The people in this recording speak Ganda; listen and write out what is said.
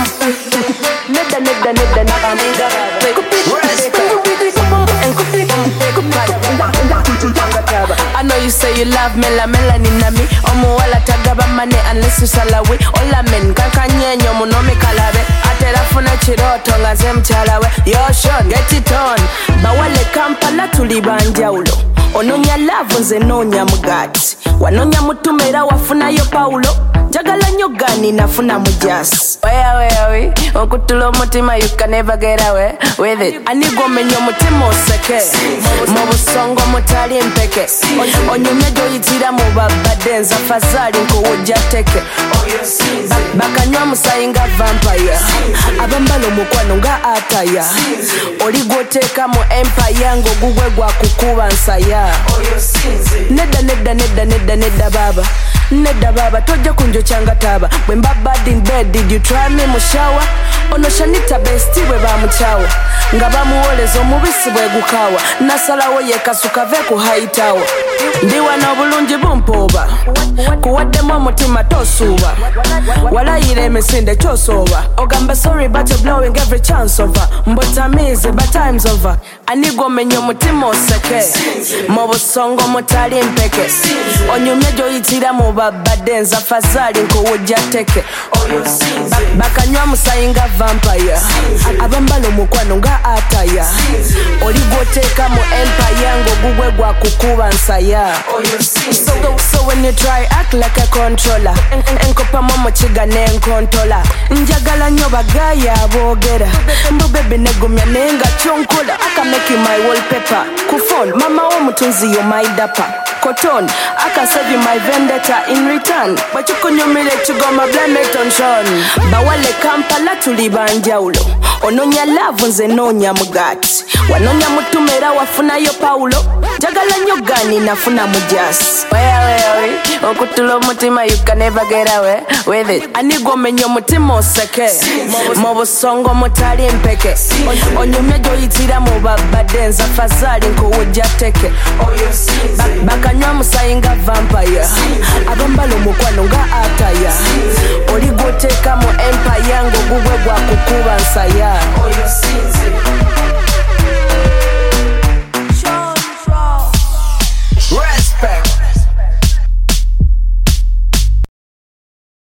I know you say you love me, la melanin na me. Omo wala tagaba money unless you salawi. Ola men kankanyenyo munomi kalabe. Atera funa chiroto ngaze mchalawe. Yo Sean, get it on. Bawale Kampala tulibanja ulo. Ononya love nze nonya mugati. Wanonya mutumera wafuna yo Paulo. Jagala nyogani nafuna mujasi. Where okutulo mutima you can never get away with it. Anigo menyo mutima oseke. Mobusongo mutali mpeke. Onyumyejo yitira mu babadenza fazali nko ujateke. Bakanywa musayinga vampire. Abambalo mukwano nga ataya. Oligoteka mu empire ngo gugwe gwa kukuba nsaya. Neda baba. Neda baba toja kunjo changa taba. When bad in bed did you try me mu shower? Ono shanita besti we ba muchawa. Ngaba muolezo mubisi bwe gukawa. Nasalawo yekasuka ve ku haitawa. Ndiwa na bulungi bumpoba. Kuwadde mu mutima tosuba. Wala yire mesinde chosoba. Ogamba sorry but you're blowing every chance over. Mbotamize but time's over. Anigo menyo mutima oseke. Mobusongo mutali mpeke. Onyumyejo yitira mu babadenza fazali nko ujateke. Bakanywa musayinga vampire. Abambalo mukwano nga ataya. Oligoteka mu empire ngo gugwe gwa kukuba nsaya. So when you try act like a controller. Enkopa momo chiga nenkontola. Njagala nyo bagaya abogera. Mbo baby negumya nenga chonkola. I can make you my wallpaper. Kufon mama wo mutunzi yo my dapper. Cotton, I can save you my vendetta in return. But you couldn't let you go my blame it on Sean. Bawale Kampala tulibanja ulo. Ononya love nze nonya mugati. Wanonya mutumera wafuna yo Paulo. Jagala nyogani nafuna mujasi. Where okutulo mutima you can never get away with it. Anigo menyo mutima oseke. Mobusongo mutali mpeke. Onyumyejo yitira mu babadenza fazali nko ujateke. Bakanywa musayinga vampire. Abambalo mukwano nga ataya. Oligoteka mu empire ngo gugwe gwa kukuba nsaya.